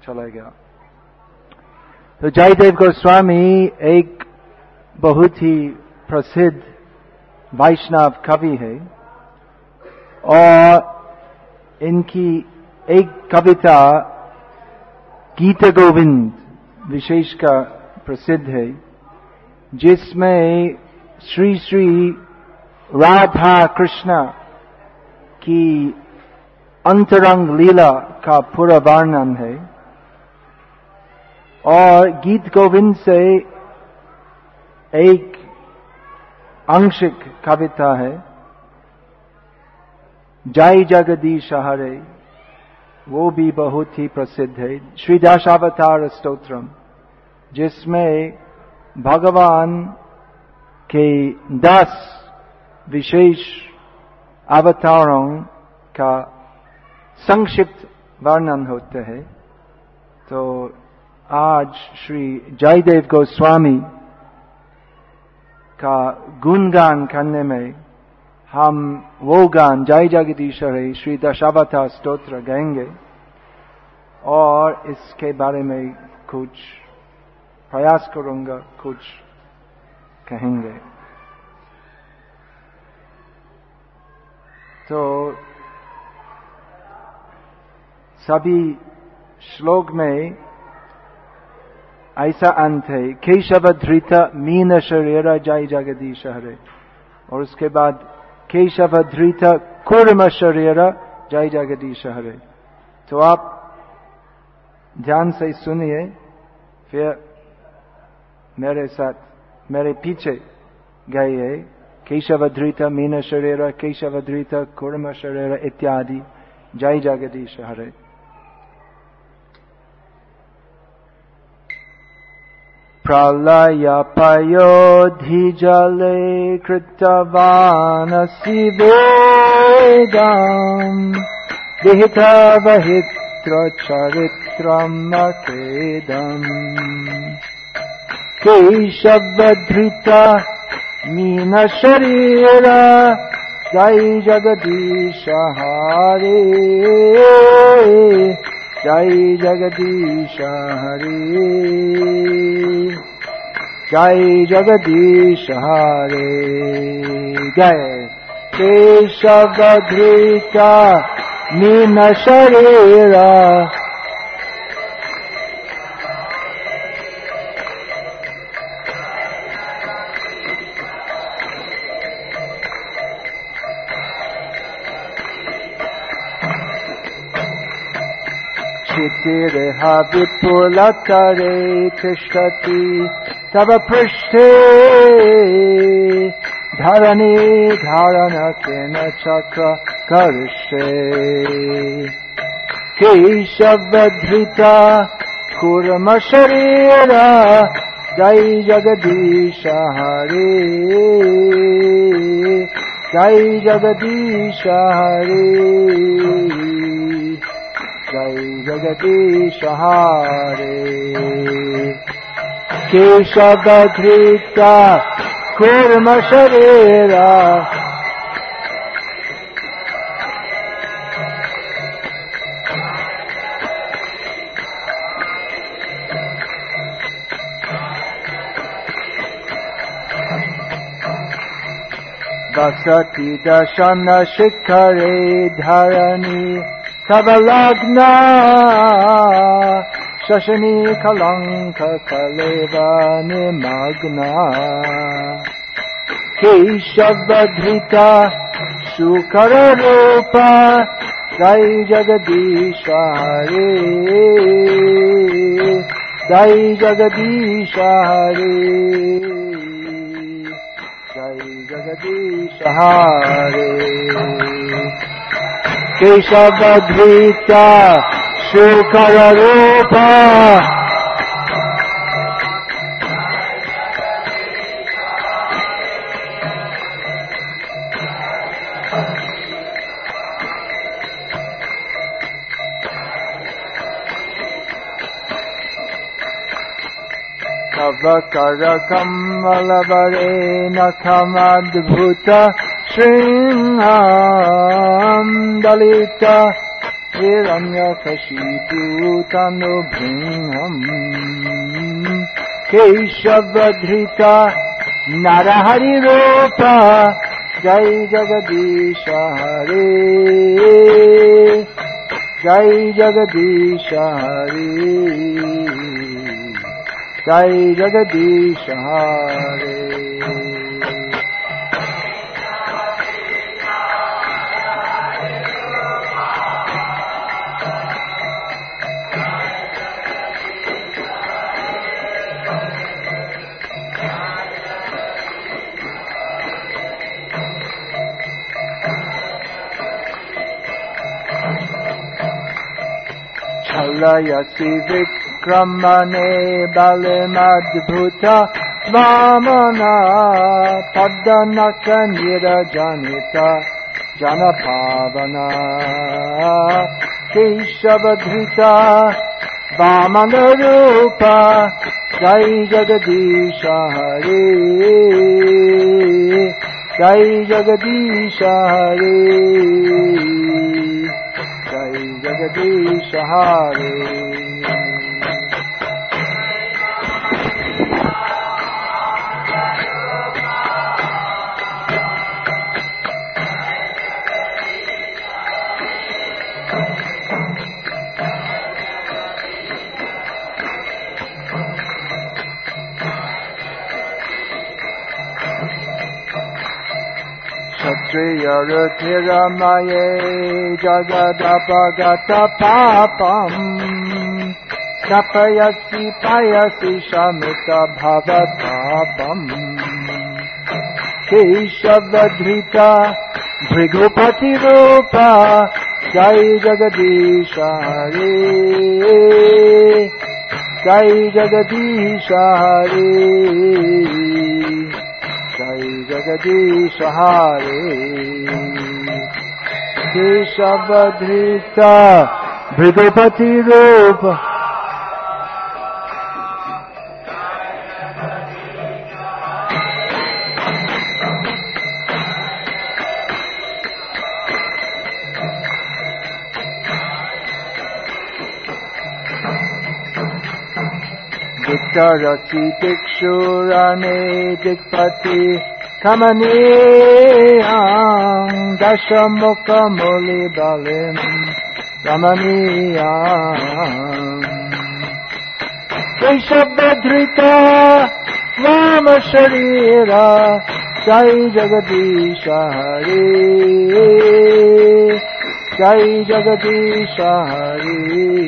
चला गया। तो जयदेव गोस्वामी एक बहुत ही प्रसिद्ध वैष्णव कवि है और इनकी एक कविता गीत गोविंद विशेषकर प्रसिद्ध है, जिसमें श्री श्री राधा कृष्ण की अंतरंग लीला का पूरा वर्णन है। और गीत गोविंद से एक आंशिक कविता है जय जगदीश हरे, वो भी बहुत ही प्रसिद्ध है। श्री दशावतार स्तोत्रम, जिसमें भगवान के 10 विशेष अवतारों का संक्षिप्त वर्णन होते हैं। तो आज श्री जयदेव गोस्वामी का गुणगान करने में हम वो गान जय जगदीश हरे श्री दशावतार स्तोत्र गाएंगे और इसके बारे में कुछ प्रयास करूंगा, कुछ कहेंगे। तो सभी श्लोक में ऐसा अंत है, केशव धृत मीन शरीर जय जगदीश हरे, और उसके बाद केशव धृत कूर्म शरीर जय जगदीश हरे। तो आप ध्यान से सुनिए, फिर मेरे साथ मेरे पीछे गाइए। केशव धृत मीन शरीर, केशव धृत कूर्म शरीर इत्यादि जय जगदीश हरे। प्रलय पयोधि जले कृतवानसि वेदम् विहित वहित्र चरित्रम् अखेदम् केशवधृत मीन शरीर जय जगदीश हरे, जय जगदीश हरे, जय जगदीश हरे। जय केशवधृत मीन शरीर क्षितिर्ह विपुलतरे तिष्ठति तव पृष्ठे धरणी धारणकेन चक्र करिष्ये केशवधृत कूर्म शरीर जय जगदीश हरे, जय जगदीश हरे, जय जगदीश हरे। केशवधृत कूर्म शरीर वसति दशन शिखरे धरणी तव लग्ना शशनी कलंक कलेव निमग्ना केशवधृत शुकर रूप जय जगदीश हरे, जय जगदीश हरे, जय जगदीश हरे। केशवधृत शुकर रूप तव कर कमलवरे नखमद्भुत श्रृंगां दलित हिरण्यकशिपु तनुभृङ्गम् केशवधृता नरहरिरूपा जय जगदीश हरे जय जगदीश हरे जय जगदीश हरे छलयसि विक्रमणे बलमद्भुता वामना पद्मनख निरजनिता जनपावना केशवधृता वामनरूपा जय जगदीश हरे जय जगदीश हरे जय जगदीश हरे क्षत्रियरुधिरमये जगदपगत पापम् स्नपयसि पयसि शमित भवतापम् केशवधृता भृगुपतिरूपा जय जगदीश हरे जय जगदीश हरे जय जगदीश हरे केशवधृता भृगुपतिरूपा दिक्तरसि दिक्षुरणे दिक्पति कमनीयां दशमुखमुलिबलिं रमणीयाम् केशवधृता वामशरीरा जय जगदीश हरे जय जगदीश हरे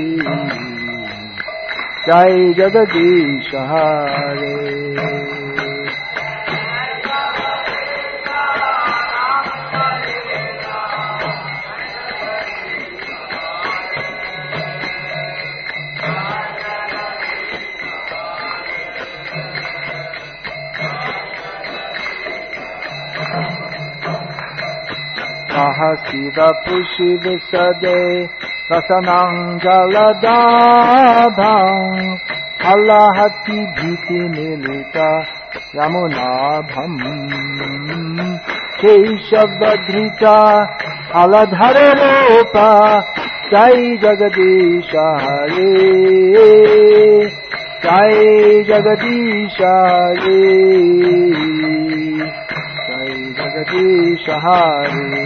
जय जगदीश हरे शिवपुषि विशदे रसनाञ्जलदाभं हलहति भीतिमिलिता यमुनाभम् केशवधृता हलधररूपा जय जगदीश हरे जय जगदीश हरे जय जगदीश हरे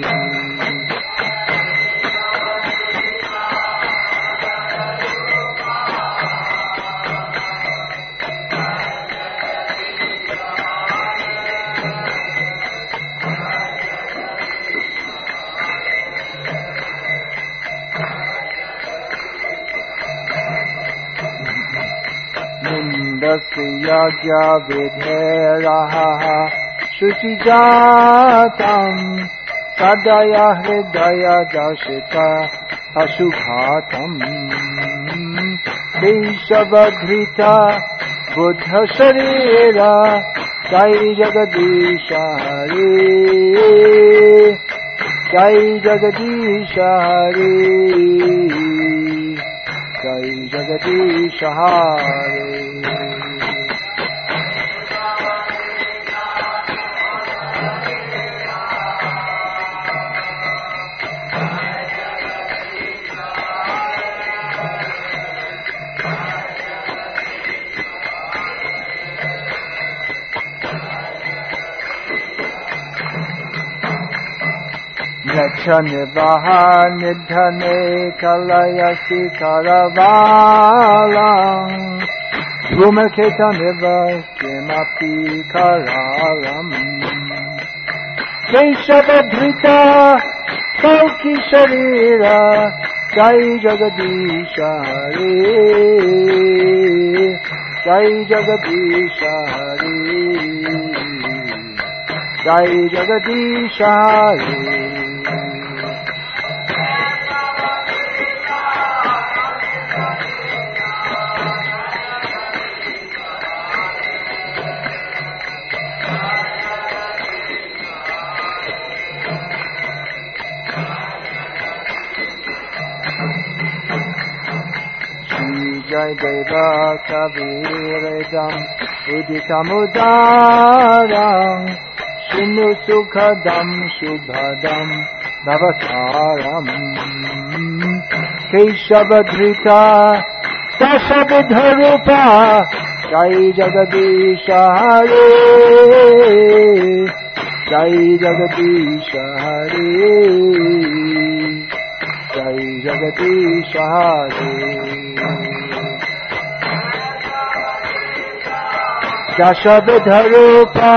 यज्ञ विधेरः शुचिजातम् सदय हृदय दर्शित अशुघातम् केशवधृता बुद्ध शरीरा जय जगदीश हरे जय जगदीश हरे जय जगदीश हरे गच्छ निर्वाह निर्धने कलयसि करवालम् धूमकेतमिव किमपि करालम् केशवधृता कौकि शरीर जय जगदीश हरे जय जगदीश हरे जय जगदीश हरे जय देव कबीरदम् उदितमुदारम् शृणु सुखदम् शुभदम् भवतारम् केशवधृता दशविधरूपा जय जगदीश हरे जय जगदीश हरे जय जगदीश हरे दशविधरूपा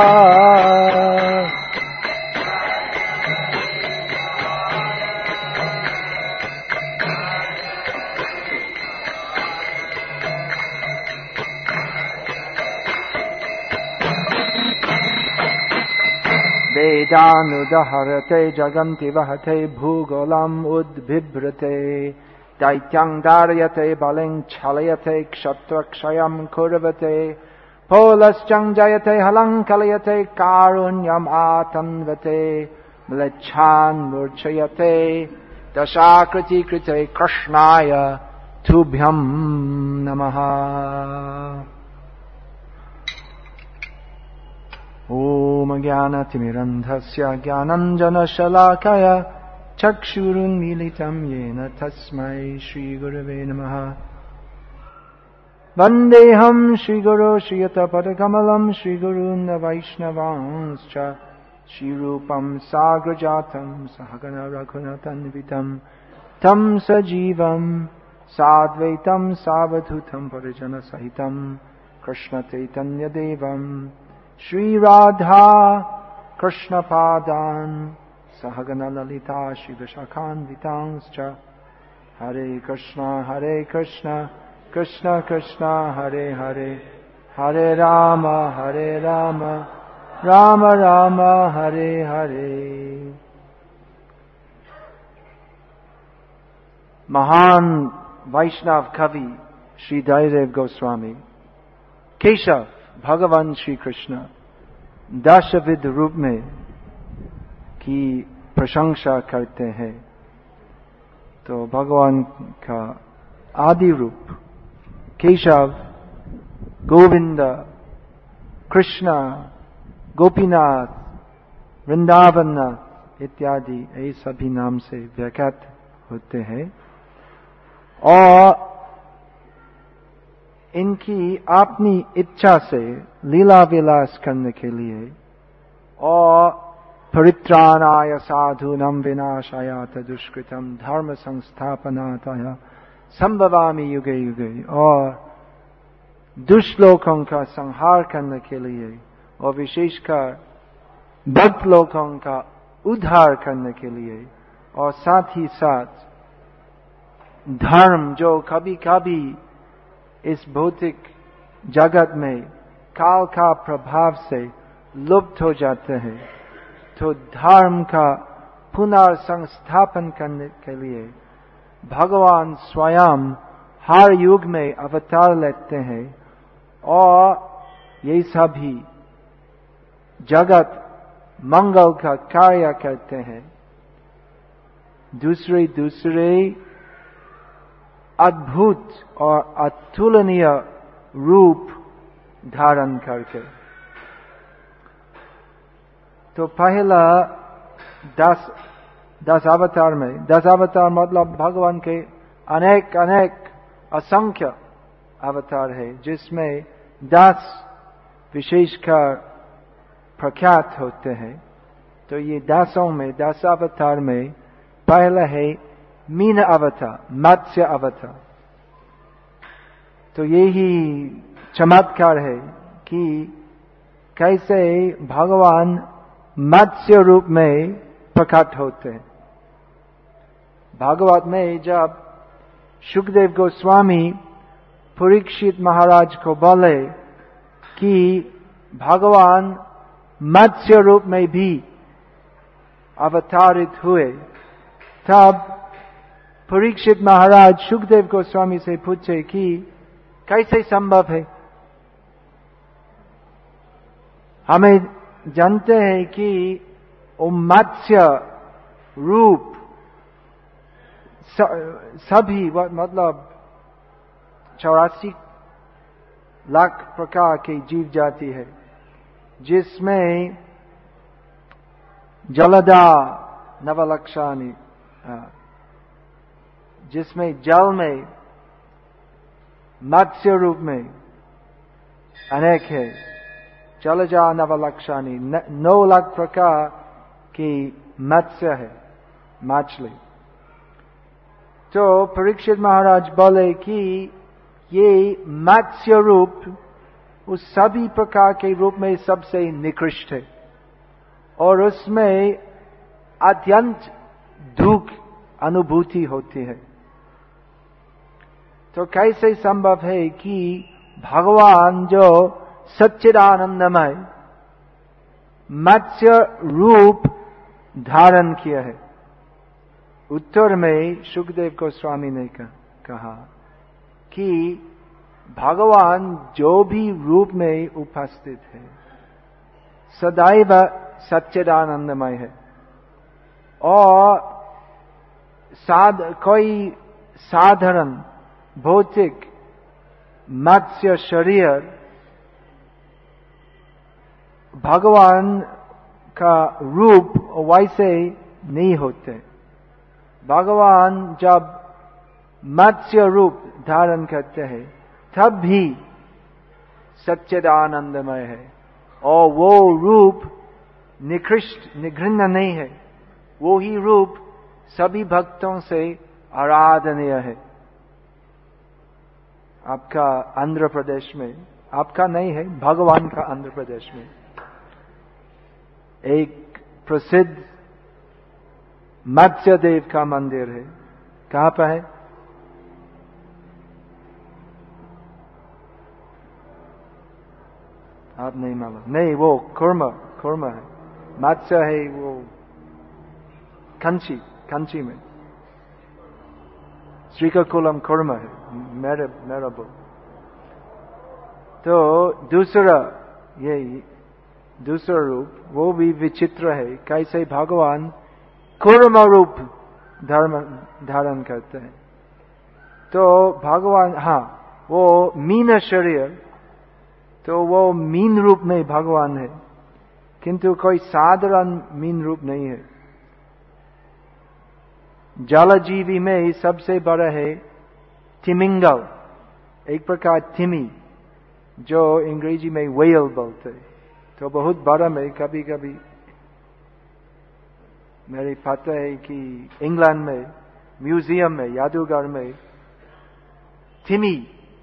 वेदानुदहरते जगन्ति वहते भूगोलम् उद्बिभ्रते दैत्यं दारयते बलिं छलयते क्षत्रक्षयं कुर्वते पोलश्चं जयते हलं कलयते कारुण्यम् आतन्वते म्लेच्छान् मूर्छयते दशाकृति कृते कृष्णाय तुभ्यं नमः। ॐ ज्ञानतिमिरन्धस्य ज्ञानञ्जनशलाकया चक्षुरुन्मीलितं येन तस्मै श्रीगुरवे नमः। वन्देऽहं श्रीगुरो श्रीयुतपदकमलं श्रीगुरून् वैष्णवांश्च श्रीरूपं साग्रजातं सहगण रघुनाथान्वितं तं सजीवं साद्वैतं सावधूतं परिजनसहितं कृष्णचैतन्यदेवं श्रीराधा कृष्णपादान् सहगण ललिता श्रीविशाखान्वितांश्च हरे कृष्ण कृष्ण कृष्ण हरे हरे हरे राम राम राम हरे हरे। महान वैष्णव कवि श्री जयदेव गोस्वामी केशव भगवान श्री कृष्ण दशविध रूप में की प्रशंसा करते हैं। तो भगवान का आदि रूप केशव, गोविंद, कृष्ण, गोपीनाथ, वृंदावननाथ इत्यादि ये सभी नाम से व्याख्यात होते हैं और इनकी अपनी इच्छा से लीला विलास करने के लिए और परित्राणाय साधूनां विनाशाय दुष्कृतम् धर्म संस्थापनाय संभवामि युगे युगे और दुष्ट लोगों का संहार करने के लिए और विशेषकर भक्त लोगों का उद्धार करने के लिए और साथ ही साथ धर्म जो कभी कभी इस भौतिक जगत में काल का प्रभाव से लुप्त हो जाते हैं, तो धर्म का पुनर्संस्थापन करने के लिए भगवान स्वयं हर युग में अवतार लेते हैं और ये सभी जगत मंगल का कार्य करते हैं। दूसरे दूसरे अद्भुत और अतुलनीय रूप धारण करके। तो पहला 10 अवतार में 10 अवतार मतलब भगवान के अनेक असंख्य अवतार है, जिसमें 10 विशेषकर प्रख्यात होते हैं। तो ये 10 में 10 अवतार में पहला है मीन अवतार, मत्स्य अवतार। तो यही चमत्कार है कि कैसे भगवान मत्स्य रूप में प्रकट होते हैं। भागवत में जब शुकदेव गोस्वामी परीक्षित महाराज को बोले कि भगवान मत्स्य रूप में भी अवतारित हुए, तब परीक्षित महाराज शुकदेव गोस्वामी से पूछे कि कैसे संभव है। हमें जानते हैं कि वो मत्स्य रूप सभी मतलब 84 लाख प्रकार के जीव जाति है, जिसमें जलदा नवलक्षानी, जिसमें जल में मत्स्य रूप में अनेक है, जलजा नवलक्षानी 9 लाख प्रकार की मत्स्य है, मछली। तो परीक्षित महाराज बोले कि ये मत्स्य रूप उस सभी प्रकार के रूप में सबसे निकृष्ट है और उसमें अत्यंत दुख अनुभूति होती है। तो कैसे संभव है कि भगवान जो सच्चिदानंदमय मत्स्य रूप धारण किया है। उत्तर में शुकदेव गोस्वामी ने कहा कि भगवान जो भी रूप में उपस्थित है सदैव सच्चिदानंदमय है और कोई साधारण भौतिक मत्स्य शरीर भगवान का रूप वैसे नहीं होते। भगवान जब मत्स्य रूप धारण करते हैं तब भी सच्चिदानंदमय है और वो रूप निकृष्ट निघृण्य नहीं है। वो ही रूप सभी भक्तों से आराधनीय है। आपका आंध्र प्रदेश में, आपका नहीं है, भगवान का आंध्र प्रदेश में एक प्रसिद्ध मत्स्य देव का मंदिर है। कहाँ पर है? आप नहीं मालूम? नहीं, वो कुर्म है। मत्स्य है वो कंची में श्रीकाकुलम कुर्म है, मेरा बोल। तो दूसरा रूप वो भी विचित्र है, कैसे भगवान कुर्म रूप धारण करते हैं। तो भगवान, वो मीन शरीर, तो वो मीन रूप में भगवान है, किंतु कोई साधारण मीन रूप नहीं है। जलजीवी में सबसे बड़ा है तिमिंगल, एक प्रकार तिमी, जो अंग्रेजी में व्हेल बोलते। तो बहुत बड़ा में कभी कभी मेरे पता है कि इंग्लैंड में म्यूजियम में, जादूगर में तिमी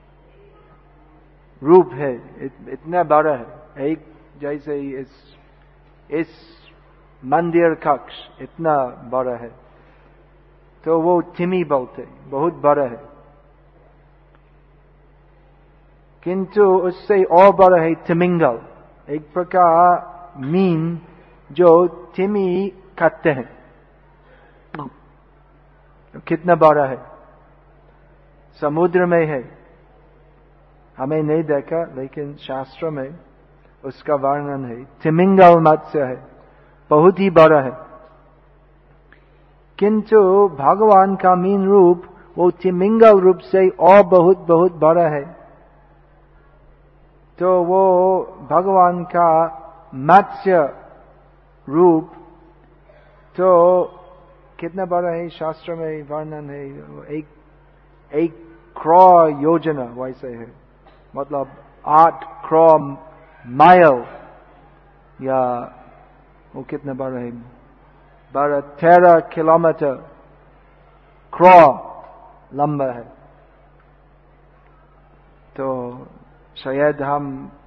रूप है, इतना बड़ा है, एक जैसे इस मंदिर कक्ष इतना बड़ा है। तो वो तिमी बोलते, बहुत बड़ा है। किंतु उससे और बड़ा है तिमिंगल, एक प्रकार मीन जो तिमी खाते हैं। तो कितना बड़ा है, समुद्र में है, हमें नहीं देखा, लेकिन शास्त्र में उसका वर्णन है। तिमिंगल मत्स्य है, बहुत ही बड़ा है। किंतु भगवान का मीन रूप वो तिमिंगल रूप से और बहुत बहुत बड़ा है। तो वो भगवान का मत्स्य रूप तो कितना बड़ा है, शास्त्र में वर्णन है, एक क्रॉ योजना वैसे है, मतलब 8 क्रॉ माइल या वो कितना बड़ा है? 13 किलोमीटर क्रॉ लंबा है। तो शायद हम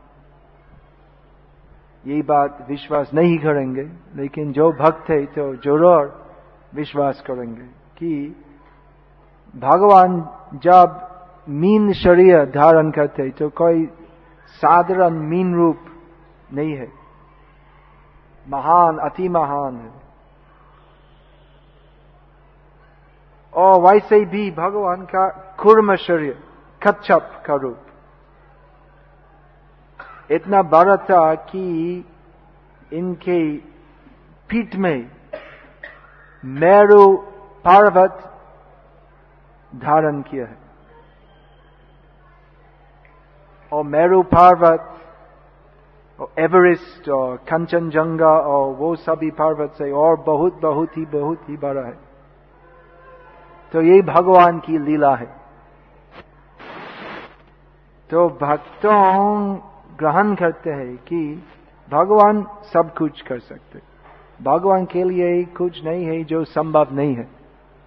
ये बात विश्वास नहीं करेंगे, लेकिन जो भक्त है तो जरूर विश्वास करेंगे कि भगवान जब मीन शरीर धारण करते तो कोई साधारण मीन रूप नहीं है, महान, अति महान है। और वैसे भी भगवान का कूर्म शरीर, कच्छप का रूप इतना बड़ा था कि इनके पीठ में मेरु पर्वत धारण किया है। और मेरु पर्वत और एवरेस्ट और कंचनजंगा और वो सभी पर्वत से और बहुत ही बड़ा है। तो ये भगवान की लीला है। तो भक्तों ग्रहण करते हैं कि भगवान सब कुछ कर सकते, भगवान के लिए कुछ नहीं है जो संभव नहीं है।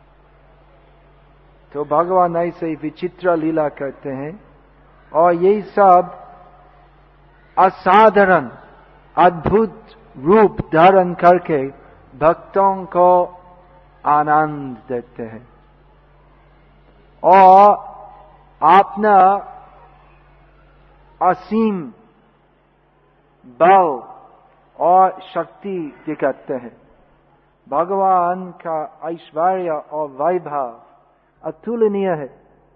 तो भगवान ऐसे विचित्र लीला करते हैं और ये सब असाधारण अद्भुत रूप धारण करके भक्तों को आनंद देते हैं और अपना असीम बल और शक्ति दिखाते हैं। भगवान का ऐश्वर्य और वैभव अतुलनीय है।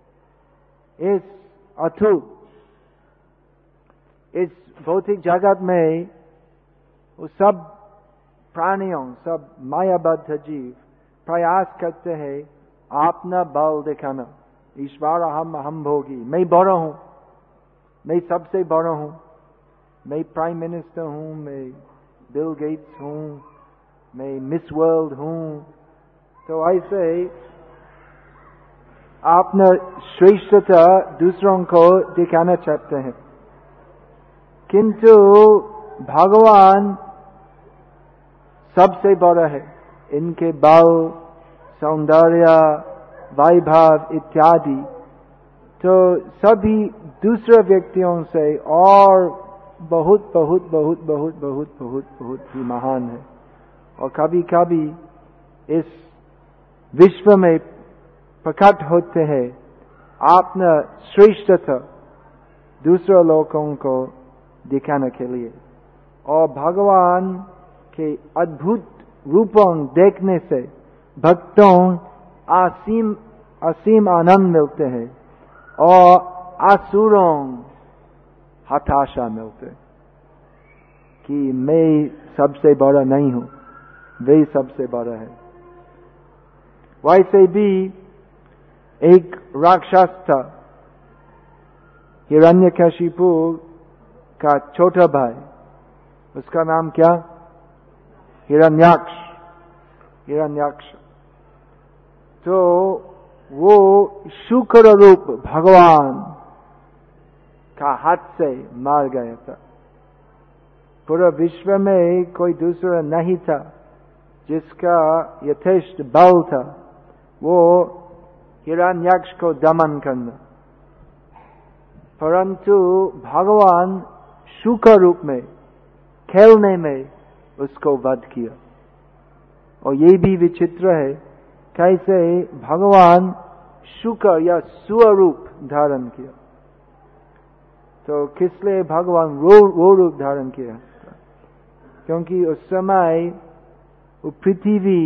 इस भौतिक जगत में वो सब प्राणियों, सब मायाबद्ध जीव प्रयास करते हैं अपना बल दिखाना। ईश्वर हम भोगी, मैं बड़ा हूं, मैं सबसे बड़ा हूं, मैं प्राइम मिनिस्टर हूं, मैं बिल गेट्स हूं, मैं मिस वर्ल्ड हूं। तो ऐसे अपना श्रेष्ठता दूसरों को दिखाना चाहते हैं। किंतु भगवान सबसे बड़ा है। इनके बल, सौंदर्य, वैभव इत्यादि तो सभी दूसरे व्यक्तियों से और बहुत ही महान है। और कभी कभी इस विश्व में प्रकट होते हैं अपना श्रेष्ठता दूसरे लोगों को दिखाने के लिए। और भगवान के अद्भुत रूपों देखने से भक्तों असीम आनंद मिलते हैं और असुरों हताशा मिलते कि मैं सबसे बड़ा नहीं हूं, वे सबसे बड़ा है। वैसे भी एक राक्षस था, हिरण्यकशिपु का छोटा भाई, उसका नाम क्या? हिरण्याक्ष। तो वो शुक्र रूप भगवान का हाथ से मार गया था। पूरा विश्व में कोई दूसरा नहीं था जिसका यथेष्ट बल था वो हिरण्याक्ष को दमन करना। परंतु भगवान शुक्र रूप में खेलने में उसको वध किया। और ये भी विचित्र है कैसे भगवान शुक्र या स्वरूप धारण किया। तो किस लिए भगवान वो रूप धारण किया? क्योंकि उस समय वो पृथ्वी,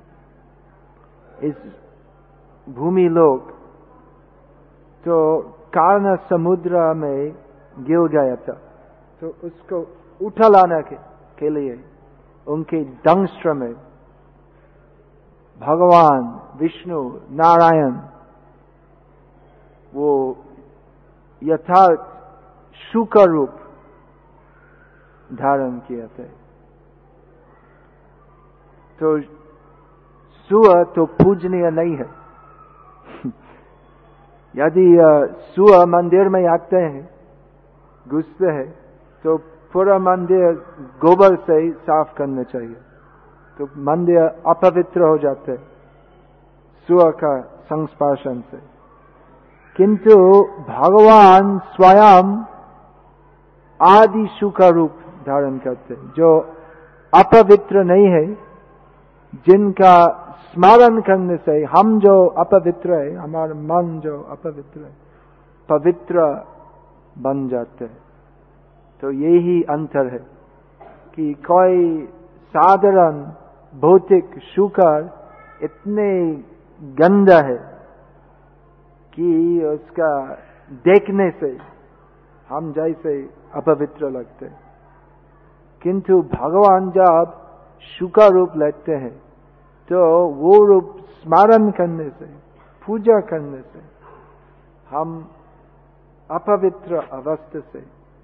इस भूमि लोक तो कारण समुद्र में गिर गया था। तो उसको उठा लाने के लिए उनके दंष्ट्र में भगवान विष्णु नारायण वो यथार्थ शुक्र रूप धारण किया था। तो सूअर तो पूजनीय नहीं है। यदि सूअर मंदिर में आते हैं, घुसते हैं, तो पूरा मंदिर गोबर से ही साफ करना चाहिए, तो मंदिर अपवित्र हो जाते सूअर का संस्पर्शन से। किंतु भगवान स्वयं आदि शु का रूप धारण करते, जो अपवित्र नहीं है, जिनका स्मरण करने से हम जो अपवित्र है, हमारा मन जो अपवित्र है, पवित्र बन जाते हैं। तो यही अंतर है कि कोई साधारण भौतिक शुकर इतने गंदा है कि उसका देखने से हम जैसे अपवित्र लगते हैं, किंतु भगवान जब शुका रूप लेते हैं तो वो रूप स्मरण करने से, पूजा करने से हम अपवित्र अवस्था से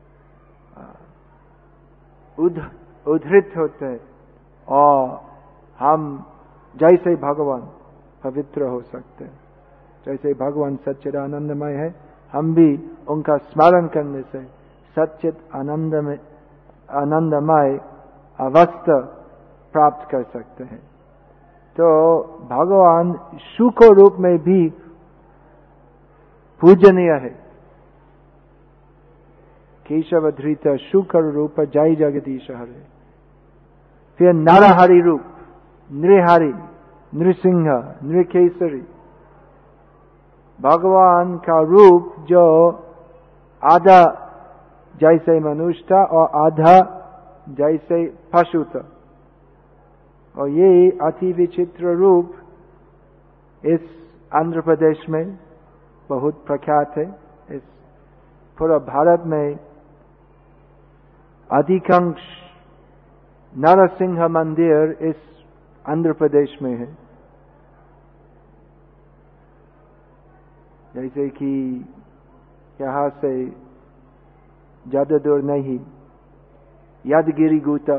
उद्धृत होते हैं और हम जैसे भगवान पवित्र हो सकते हैं। जैसे भगवान सच्चिद आनंदमय है, हम भी उनका स्मरण करने से सच्चिद आनंदमय अवस्था प्राप्त कर सकते हैं। तो भगवान शुक रूप में भी पूजनीय है। केशव धृत शुक रूप जय जगदीश हरे। फिर नरहरि रूप, नृहरि, नृसिंह, नृकेसरी, भगवान का रूप जो आधा जैसे मनुष्य था और आधा जैसे पशु था, और ये अति विचित्र रूप इस आंध्र प्रदेश में बहुत प्रख्यात है। इस पूरा भारत में अधिकांश नरसिंह मंदिर इस आंध्र प्रदेश में है। जैसे कि यहाँ से ज्यादा दूर नहीं यादगिरी गुटा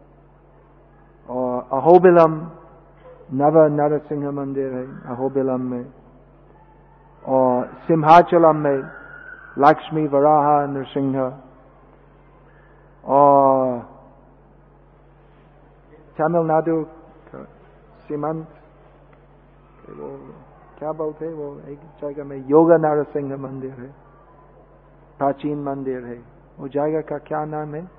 और अहोबिलम नव नरसिंह मंदिर है अहोबिलम में, और सिंहाचलम में लक्ष्मी वराह नरसिंह, और तमिलनाडु सीमंत वो क्या बोलते हैं, वो एक जगह में योगा नरसिंह मंदिर है, प्राचीन मंदिर है। वो जगह का क्या नाम है?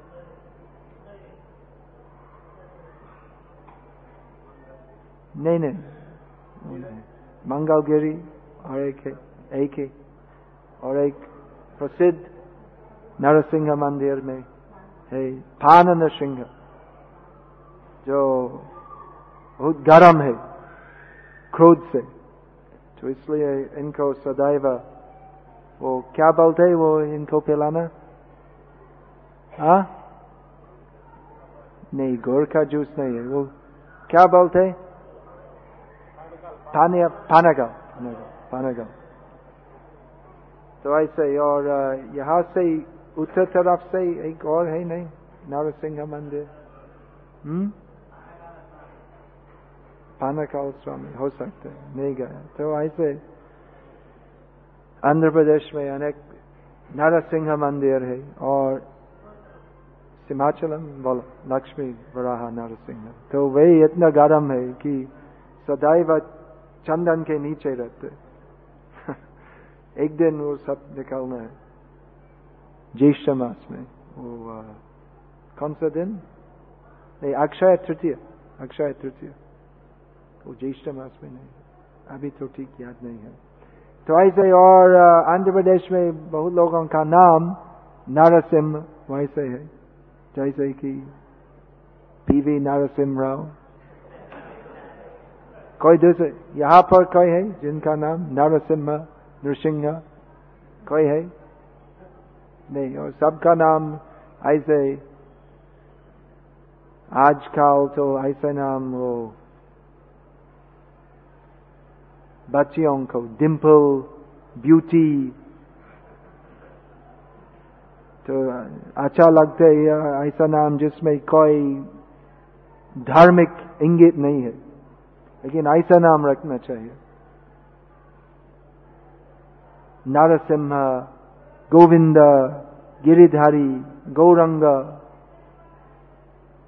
नहीं, मंगलगिरी और एक है, और एक प्रसिद्ध नरसिंह मंदिर में है पान नरसिंह, जो बहुत गर्म है क्रोध से, तो इसलिए इनको सदैव वो क्या बोलते हैं, वो इनको पिलाना, हाँ नहीं, गोरखा जूस नहीं है, वो क्या बोलते हैं, पानागल। तो ऐसे, और यहाँ से उत्तर तरफ से एक और है नहीं नरसिंह मंदिर, पानाकाल स्वामी हो सकते हैं, नहीं गया। तो ऐसे आंध्र प्रदेश में अनेक नरसिंह मंदिर है, और सिंहाचलम बोलो लक्ष्मी वराह नरसिंह, तो वही इतना गर्म है कि सदैव चंदन के नीचे रहते। एक दिन वो सब निकालना है ज्येष्ठ मास में, वो कौन सा दिन, नहीं अक्षय तृतीया, वो ज्येष्ठ मास में नहीं, अभी तो ठीक याद नहीं है। तो ऐसे, और आंध्र प्रदेश में बहुत लोगों का नाम नरसिंह वैसे है, जैसे कि पीवी नरसिंह राव, कोई दूसरे यहाँ पर कोई है जिनका नाम नरसिंह नृसिंह, कोई है नहीं, और सबका नाम ऐसे आजकल तो ऐसे नाम वो बच्चियों को डिम्पल, ब्यूटी, तो अच्छा लगता है ऐसा नाम जिसमें कोई धार्मिक इंगित नहीं है, लेकिन ऐसा नाम रखना चाहिए। नरसिंह, गोविंद, गिरिधारी, गौरंग,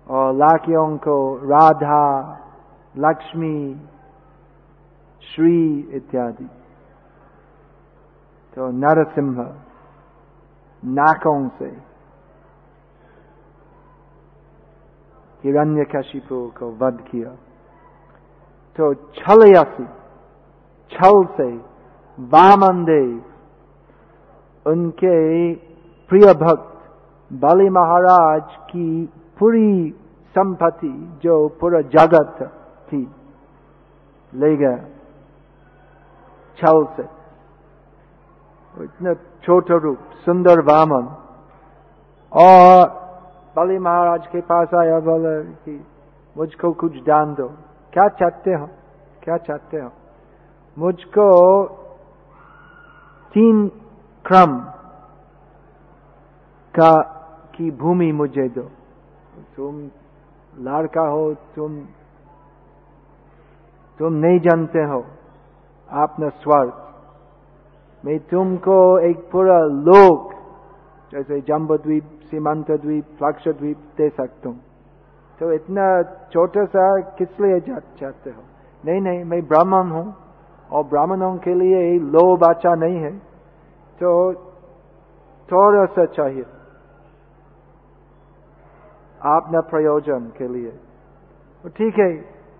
और लाखियों को राधा, लक्ष्मी, श्री इत्यादि। तो नरसिंह नाकों से हिरण्यकशिपु को वध किया। तो छलयसी, छल से वामन देव उनके प्रिय भक्त बलि महाराज की पूरी संपत्ति जो पूरा जगत थी ले गया छल से। इतना छोटा रूप, सुंदर वामन, और बलि महाराज के पास आया, बोला कि मुझको कुछ दान दो। क्या चाहते हो, क्या चाहते हो? मुझको 3 क्रम की भूमि मुझे दो। तुम लड़का हो, तुम नहीं जानते हो अपना स्वार्थ। मैं तुमको एक पूरा लोक, जैसे जम्बूद्वीप, सीमांत द्वीप, फ्लक्षद्वीप दे सकता हूँ। तो इतना छोटा सा किस लिए चाहते हो? नहीं नहीं, मैं ब्राह्मण हूँ और ब्राह्मणों के लिए लोभ अच्छा नहीं है, तो थोड़ा सा चाहिए अपना प्रयोजन के लिए। तो ठीक है,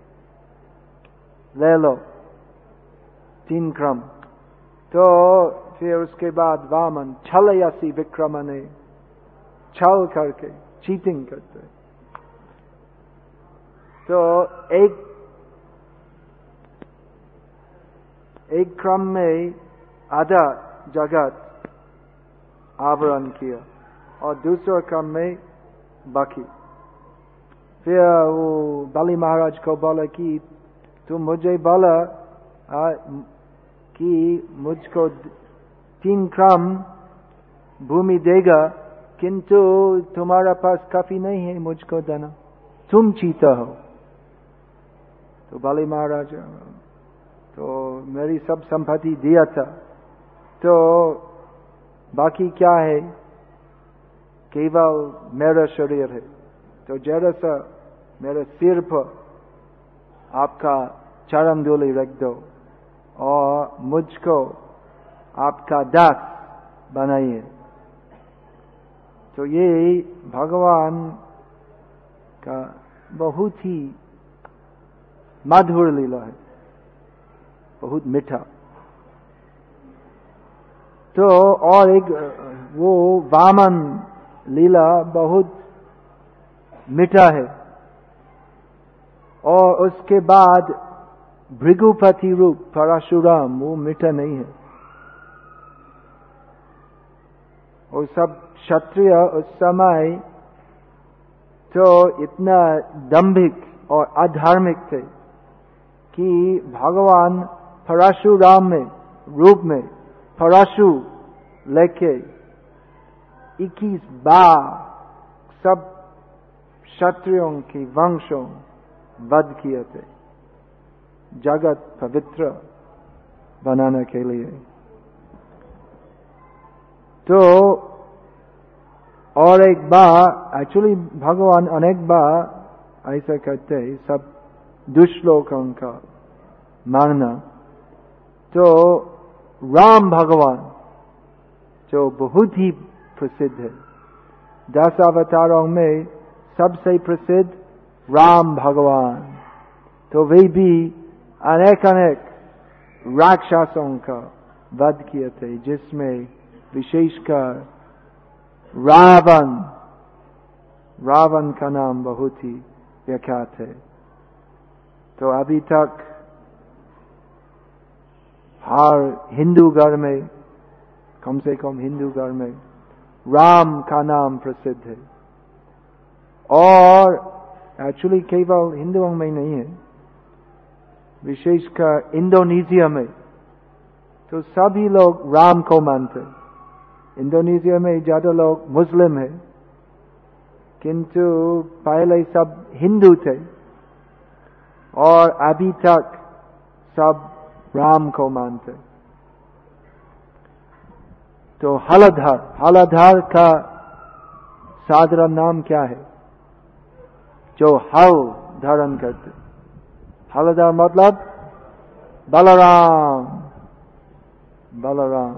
ले लो 3 क्रम। तो फिर उसके बाद वामन छलयसी विक्रमणे, छल करके, चीटिंग करते। तो एक क्रम में आधा जगत आवरण किया और दूसरा क्रम में बाकी। फिर वो बलि महाराज को बोला कि तुम मुझे बोला कि मुझको 3 क्रम भूमि देगा, किंतु तुम्हारा पास काफी नहीं है मुझको देना, तुम चीता हो। तो बलि महाराज, तो मेरी सब संपत्ति दिया था, तो बाकी क्या है? केवल मेरा शरीर है। तो जरा सा मेरे सिर पर आपका चरण धूलि रख दो और मुझको आपका दास बनाइए। तो ये भगवान का बहुत ही मधुर लीला है, बहुत मीठा। तो और एक वो वामन लीला बहुत मीठा है, और उसके बाद भृगुपति रूप परशुराम, वो मीठा नहीं है। और सब क्षत्रिय उस समय तो इतना दंभिक और अधार्मिक थे कि भगवान परशुराम में रूप में परशु लेके 21 बार सब क्षत्रियों की वंशों वध किए थे, जगत पवित्र बनाने के लिए। तो और एक बार, एक्चुअली भगवान अनेक बार ऐसा करते हैं, सब दुष्लोकों का मांगना। तो राम भगवान जो बहुत ही प्रसिद्ध है, 10 अवतारों में सबसे प्रसिद्ध राम भगवान, तो वे भी अनेक राक्षसों का वध किए थे, जिसमें विशेषकर रावण का नाम बहुत ही विख्यात है। तो अभी तक हर हिंदू घर में, कम से कम हिंदू घर में राम का नाम प्रसिद्ध है। और एक्चुअली केवल हिंदुओं में नहीं है, विशेषकर इंडोनेशिया में तो सभी लोग राम को मानते। इंडोनेशिया में ज्यादा लोग मुस्लिम है, किंतु पहले सब हिंदू थे और अभी तक सब राम को मानते। तो हलधर का साधारण नाम क्या है? जो हल धारण करते। हलधर मतलब बलराम, बलराम।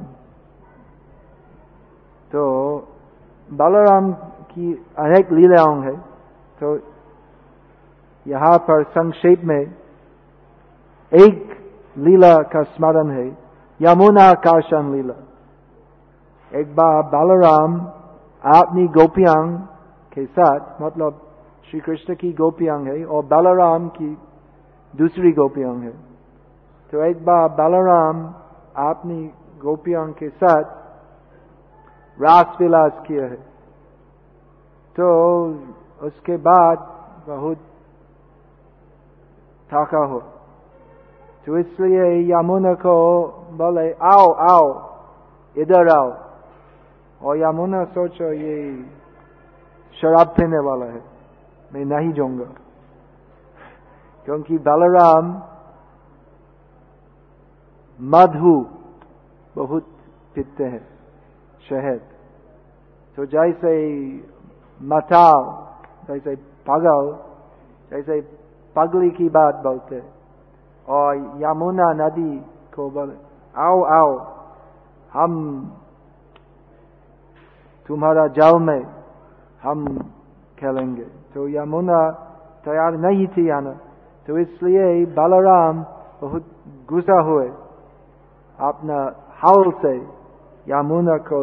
तो बलराम की अनेक लीलाओं है। तो यहाँ पर संक्षेप में एक लीला का स्मरण है, यमुना कर्षण लीला। एक बार बलराम अपनी गोपियां के साथ, मतलब श्री कृष्ण की गोपियां है और बलराम की दूसरी गोपियां है। तो एक बार बलराम अपनी गोपियां के साथ रास विलास किया है। तो उसके बाद बहुत थका हो, तो इसलिए यमुना को बोले आओ आओ इधर आओ। और यमुना सोचो ये शराब पीने वाला है, मैं नहीं जाऊंगा, क्योंकि बलराम मधु बहुत पीते हैं, शहद। तो जैसे मताल, जैसे पागल, जैसे पगली की बात बोलते, और यमुना नदी को बोले आओ आओ हम तुम्हारा जल में हम खेलेंगे। तो यमुना तैयार नहीं थी आना, तो इसलिए बलराम बहुत गुस्सा हुए, अपना हल से यमुना को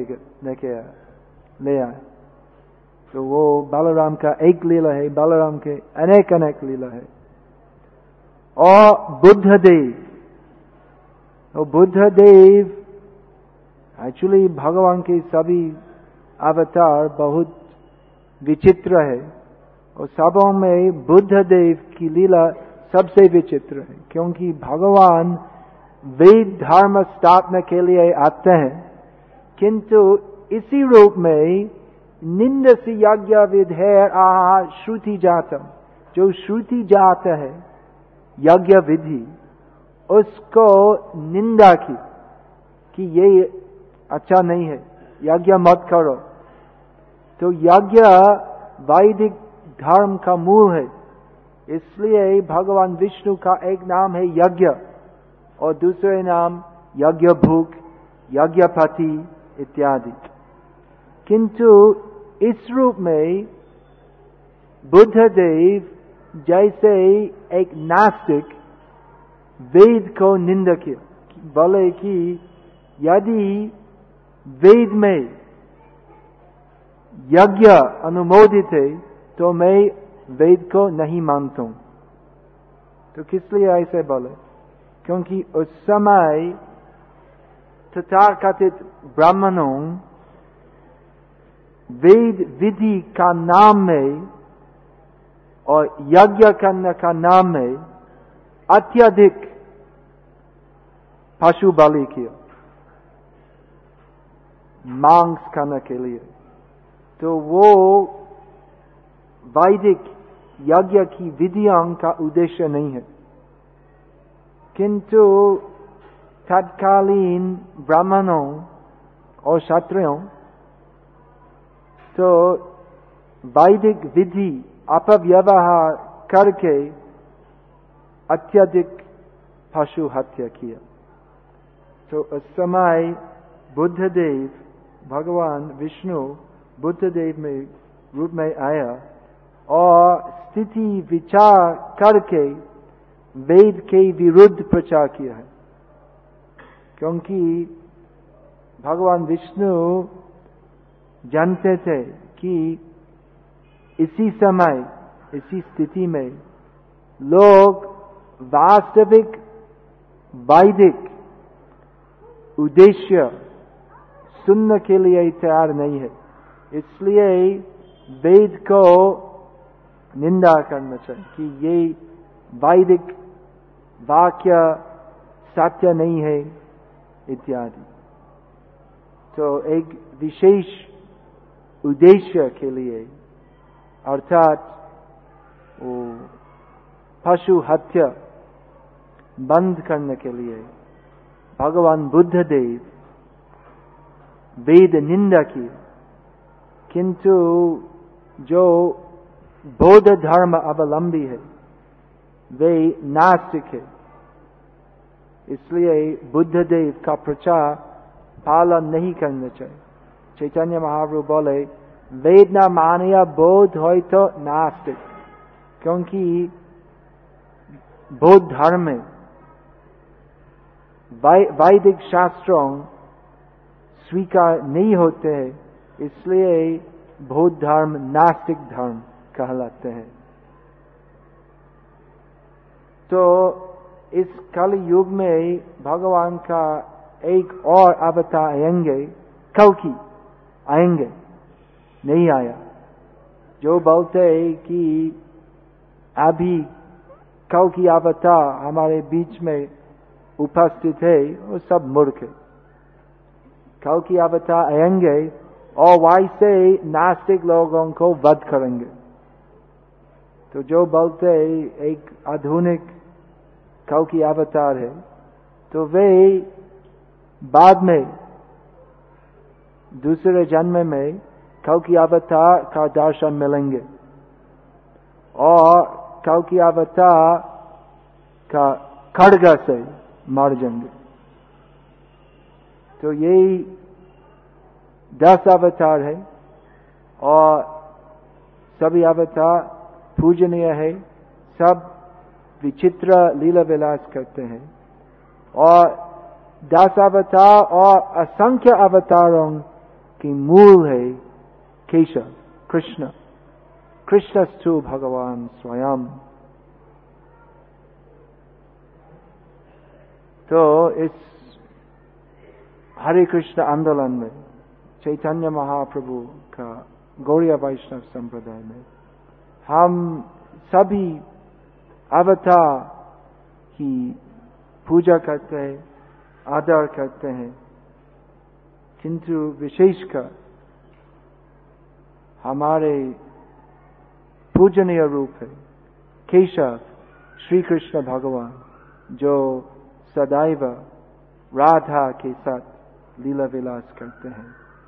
ले आए। तो वो बलराम का एक लीला है, बलराम के अनेक अनेक लीला है। और बुद्धदेव, तो बुद्धदेव एक्चुअली भगवान के सभी अवतार बहुत विचित्र है, और सबों में बुद्धदेव की लीला सबसे विचित्र है, क्योंकि भगवान वेद धर्म स्थापना के लिए आते हैं, किंतु इसी रूप में निंदसी यज्ञ विधेयर आहा श्रुति जातम, जो श्रुति जाता है यज्ञ विधि, उसको निंदा की कि ये अच्छा नहीं है, यज्ञ मत करो। तो यज्ञ वैदिक धर्म का मूल है, इसलिए भगवान विष्णु का एक नाम है यज्ञ और दूसरे नाम यज्ञ भूख, यज्ञपति इत्यादि। किंतु इस रूप में बुद्धदेव जैसे एक नास्तिक वेद को निंदा किया, बोले कि यदि वेद में यज्ञ अनुमोदित है तो मैं वेद को नहीं मानता हूं। तो किस लिए ऐसे बोले? क्योंकि उस समय तथाकथित ब्राह्मणों वेद विधि का नाम में और यज्ञ करने का नाम में अत्यधिक पशु बलि किया मांस खाने के लिए। तो वो वैदिक यज्ञ की विधियों का उद्देश्य नहीं है। किंतु तत्कालीन ब्राह्मणों और क्षत्रियों तो वैदिक विधि अपव्यवहार करके अत्यधिक पशु हत्या किया। तो उस समय बुद्धदेव, भगवान विष्णु बुद्धदेव में रूप में आया और स्थिति विचार करके वेद के विरुद्ध प्रचार किया है। क्योंकि भगवान विष्णु जानते थे कि इसी समय, इसी स्थिति में लोग वास्तविक वैदिक उद्देश्य सुनने के लिए तैयार नहीं है, इसलिए वेद को निंदा करना चाहिए कि ये वैदिक वाक्य सत्य नहीं है इत्यादि। तो एक विशेष उद्देश्य के लिए, अर्थात वो पशु हत्या बंद करने के लिए भगवान बुद्धदेव वेद निंदा की। किंतु जो बौद्ध धर्म अवलंबी है वे नास्तिक है। इसलिए बुद्ध देव का प्रचार पालन नहीं करना चाहिए। चैतन्य महाप्रभु बोले वेद न मानिया बौद्ध हो तो नास्तिक, क्योंकि बौद्ध धर्म में वैदिक शास्त्रों स्वीकार नहीं होते हैं, इसलिए बौद्ध धर्म नास्तिक धर्म कहलाते हैं। तो इस कल युग में भगवान का एक और अवतार आएंगे, कल्कि आएंगे, नहीं आया। जो बोलते हैं कि अभी कल्कि अवतार हमारे बीच में उपस्थित है, वो सब मूर्ख है। कल्कि अवतार आएंगे और वैसे नास्तिक लोगों को वध करेंगे। तो जो बोलते हैं एक आधुनिक कल्कि अवतार है, तो वे बाद में दूसरे जन्म में कल्कि अवतार का दर्शन मिलेंगे और कल्कि अवतार का खड्ग से मर जाएंगे। तो यही 10 अवतार है और सभी अवतार पूजनीय है, सब विचित्र लीला विलास करते हैं। और 10 अवतार और असंख्य अवतारों की मूल है केशव, कृष्ण। कृष्णस्तु भगवान स्वयं। तो इस हरे कृष्ण आंदोलन में चैतन्य महाप्रभु का गौड़ीय वैष्णव संप्रदाय में हम सभी अवतार की पूजा करते हैं, आदर करते हैं, किंतु विशेषकर हमारे पूजनीय रूप है केशव श्री कृष्ण भगवान, जो सदैव राधा के साथ लीला विलास करते हैं।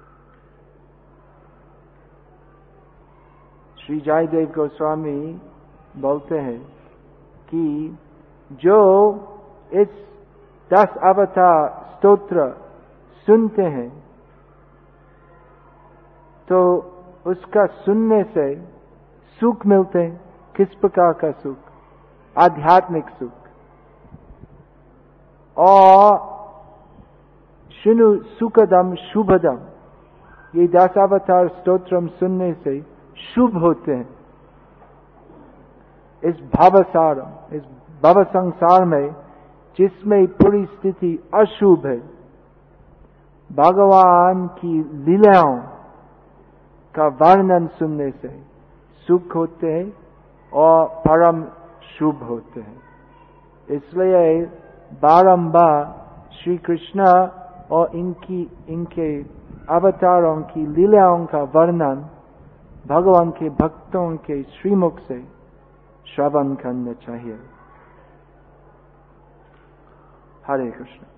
श्री जयदेव गोस्वामी बोलते हैं कि जो इस 10 अवतार स्तोत्र सुनते हैं तो उसका सुनने से सुख मिलते हैं। किस प्रकार का सुख? आध्यात्मिक सुख। और शुनु सुखदम शुभदम, ये 10 अवतार स्तोत्रम सुनने से शुभ होते हैं। इस भवसारम, इस भव संसार में जिसमें पूरी स्थिति अशुभ है, भगवान की लीलाओं का वर्णन सुनने से सुख होते हैं और परम शुभ होते हैं। इसलिए बारंबार श्री कृष्ण और इनके अवतारों की लीलाओं का वर्णन भगवान के भक्तों के श्रीमुख से श्रवण करना चाहिए। हरे कृष्ण।